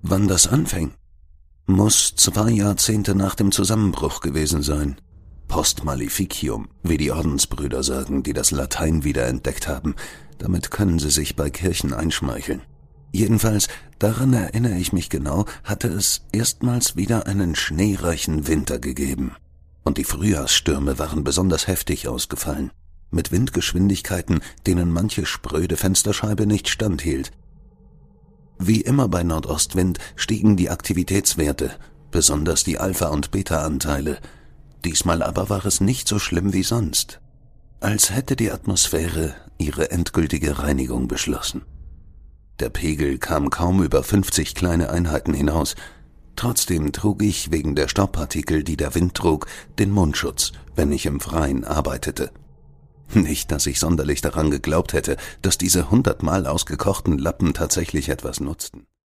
Wann das anfing? Muss 2 Jahrzehnte nach dem Zusammenbruch gewesen sein. Post maleficium, wie die Ordensbrüder sagen, die das Latein wiederentdeckt haben. Damit können sie sich bei Kirchen einschmeicheln. Jedenfalls, daran erinnere ich mich genau, hatte es erstmals wieder einen schneereichen Winter gegeben. Und die Frühjahrsstürme waren besonders heftig ausgefallen, mit Windgeschwindigkeiten, denen manche spröde Fensterscheibe nicht standhielt. Wie immer bei Nordostwind stiegen die Aktivitätswerte, besonders die Alpha- und Beta-Anteile. Diesmal aber war es nicht so schlimm wie sonst. Als hätte die Atmosphäre ihre endgültige Reinigung beschlossen. Der Pegel kam kaum über 50 kleine Einheiten hinaus. Trotzdem trug ich wegen der Staubpartikel, die der Wind trug, den Mundschutz, wenn ich im Freien arbeitete. Nicht, dass ich sonderlich daran geglaubt hätte, dass diese 100-mal ausgekochten Lappen tatsächlich etwas nutzten.